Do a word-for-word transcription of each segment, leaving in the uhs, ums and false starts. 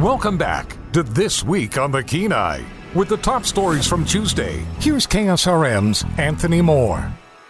Welcome back to This Week on the Kenai. With the top stories from Tuesday, here's K S R M's Anthony Moore.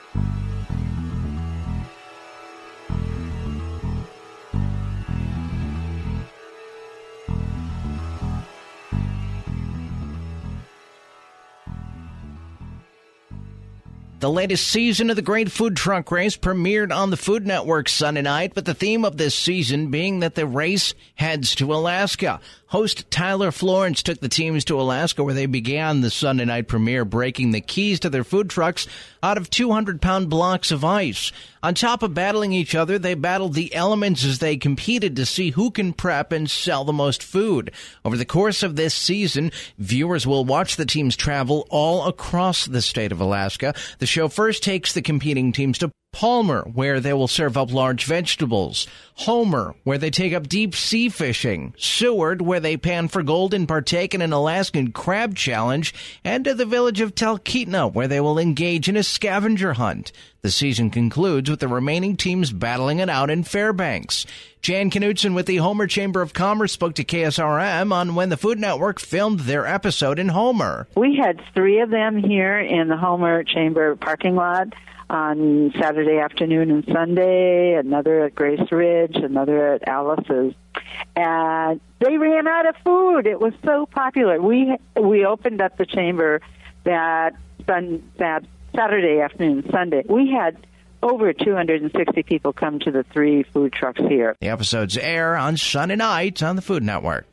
The latest season of the Great Food Truck Race premiered on the Food Network Sunday night, with the theme of this season being that the race heads to Alaska. Host Tyler Florence took the teams to Alaska, where they began the Sunday night premiere breaking the keys to their food trucks out of two hundred pound blocks of ice. On top of battling each other, they battled the elements as they competed to see who can prep and sell the most food. Over the course of this season, viewers will watch the teams travel all across the state of Alaska. The show first takes the competing teams to Palmer, where they will serve up large vegetables. Homer, where they take up deep sea fishing. Seward, where they pan for gold and partake in an Alaskan crab challenge. And to the village of Talkeetna, where they will engage in a scavenger hunt. The season concludes with the remaining teams battling it out in Fairbanks. Jan Knutson with the Homer Chamber of Commerce spoke to K S R M on when the Food Network filmed their episode in Homer. We had three of them here in the Homer Chamber parking lot on Saturday afternoon and Sunday, another at Grace Ridge, another at Alice's. And they ran out of food. It was so popular. We we opened up the chamber that sun, that Saturday afternoon, Sunday. We had over two hundred sixty people come to the three food trucks here. The episodes air on Sunday night on the Food Network.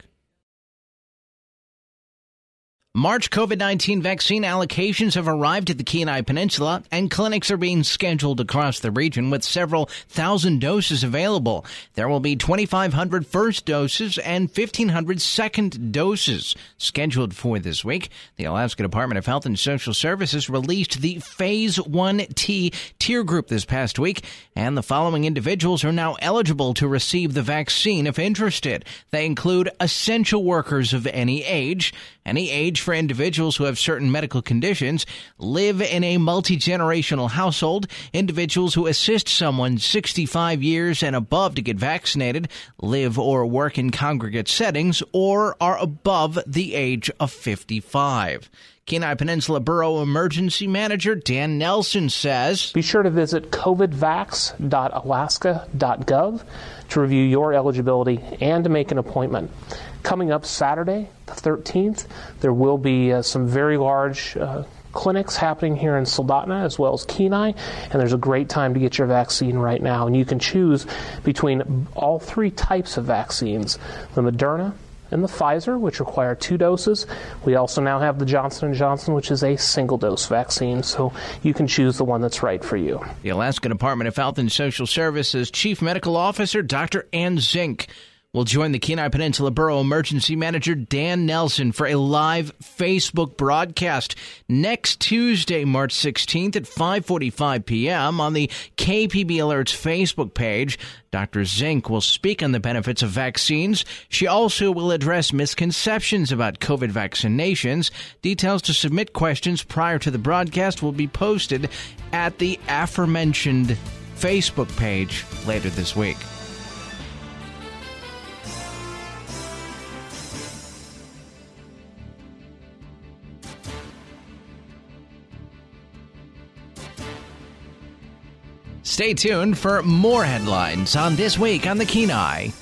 March COVID nineteen vaccine allocations have arrived at the Kenai Peninsula, and clinics are being scheduled across the region with several thousand doses available. There will be twenty-five hundred first doses and fifteen hundred second doses scheduled for this week. The Alaska Department of Health and Social Services released the Phase one T tier group this past week, and the following individuals are now eligible to receive the vaccine if interested. They include essential workers of any age, any age for individuals who have certain medical conditions, live in a multi-generational household, individuals who assist someone sixty-five years and above to get vaccinated, live or work in congregate settings, or are above the age of fifty-five. Kenai Peninsula Borough Emergency Manager Dan Nelson says, be sure to visit covid vax dot alaska dot gov to review your eligibility and to make an appointment. Coming up Saturday, the thirteenth, there will be uh, some very large uh, clinics happening here in Soldotna as well as Kenai, and there's a great time to get your vaccine right now. And you can choose between all three types of vaccines, the Moderna and the Pfizer, which require two doses. We also now have the Johnson and Johnson, which is a single-dose vaccine, so you can choose the one that's right for you. The Alaska Department of Health and Social Services Chief Medical Officer Doctor Ann Zink will join the Kenai Peninsula Borough Emergency Manager Dan Nelson for a live Facebook broadcast next Tuesday, March sixteenth at five forty-five p.m. on the K P B Alerts Facebook page. Doctor Zink will speak on the benefits of vaccines. She also will address misconceptions about COVID vaccinations. Details to submit questions prior to the broadcast will be posted at the aforementioned Facebook page later this week. Stay tuned for more headlines on This Week on the Kenai.